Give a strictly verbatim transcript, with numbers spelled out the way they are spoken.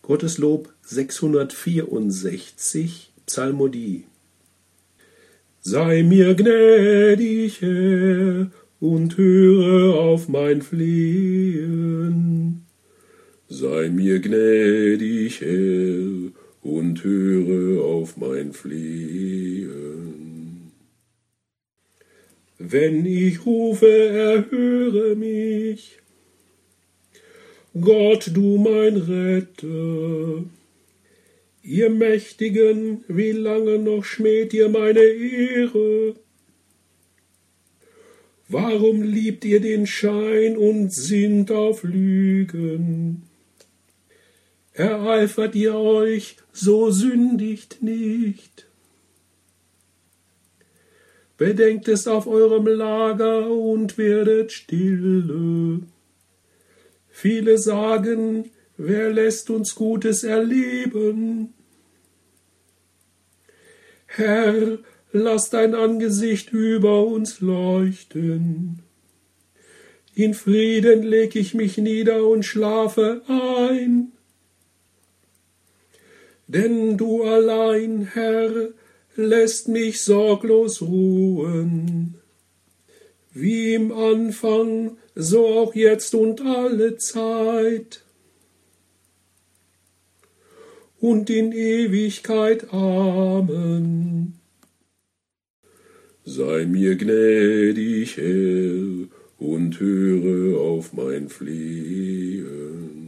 Gotteslob sechshundertvierundsechzig, Psalmodie. Sei mir gnädig, Herr, und höre auf mein Flehen. Sei mir gnädig, Herr, und höre auf mein Flehen. Wenn ich rufe, erhöre mich. Gott, du mein Retter. Ihr Mächtigen, wie lange noch schmäht ihr meine Ehre? Warum liebt ihr den Schein und sinnt auf Lügen? Ereifert ihr euch, so sündigt nicht. Bedenkt es auf eurem Lager und werdet stille. Viele sagen, wer lässt uns Gutes erleben? Herr, lass dein Angesicht über uns leuchten. In Frieden leg ich mich nieder und schlafe ein. Denn du allein, Herr, lässt mich sorglos ruhen. Wie im Anfang, so auch jetzt und alle Zeit. Und in Ewigkeit. Amen. Sei mir gnädig, Herr, und höre auf mein Flehen.